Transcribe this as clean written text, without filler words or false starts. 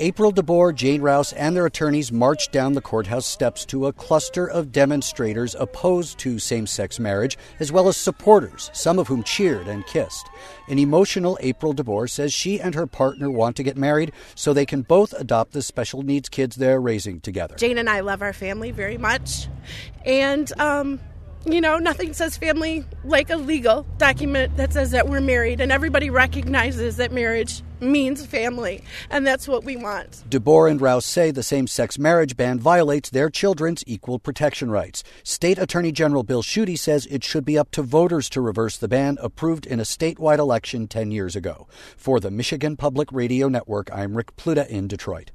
April DeBoer, Jane Rouse, and their attorneys marched down the courthouse steps to a cluster of demonstrators opposed to same-sex marriage, as well as supporters, some of whom cheered and kissed. An emotional April DeBoer says she and her partner want to get married so they can both adopt the special needs kids they're raising together. Jane and I love our family very much, and nothing says family like a legal document that says that we're married, and everybody recognizes that marriage means family, and that's what we want. DeBoer and Rouse say the same-sex marriage ban violates their children's equal protection rights. State Attorney General Bill Schuette says it should be up to voters to reverse the ban approved in a statewide election 10 years ago. For the Michigan Public Radio Network, I'm Rick Pluta in Detroit.